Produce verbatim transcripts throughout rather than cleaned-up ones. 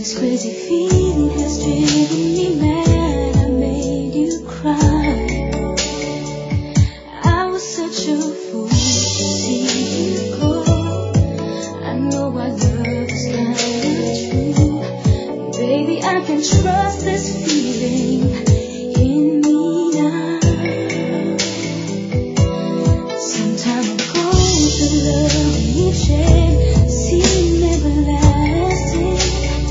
crazy feeling has driven me mad. I made you cry. I was such a fool to see you go. I know our love is kinda true. Baby, I can trust this feeling in me now. Sometime ago, the love you shared seemed everlasting.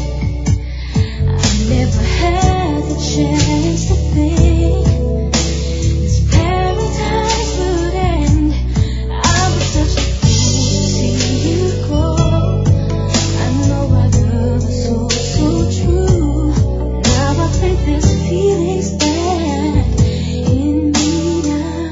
Never had the chance to think this paradise would end. I was such a fool to see you go. I know our love is so, so true. Now I think this feeling's back in me now.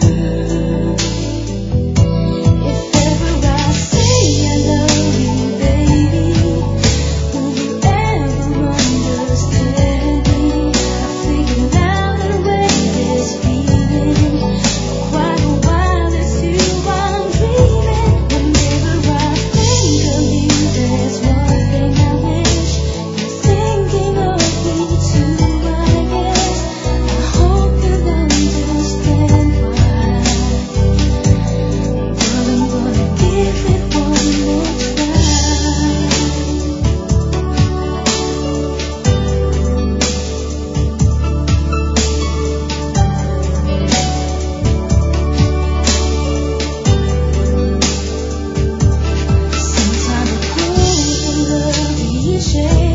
If ever I say I love you, baby, will you ever understand me? I figured out a way this feeling for quite a while. It's you I'm dreaming. Whenever I think of you, there's one thing I wish. You're thinking of me too, I guess. I hope you'll understand why. But I'm gonna give it one more try. Sometime ago, the love we shared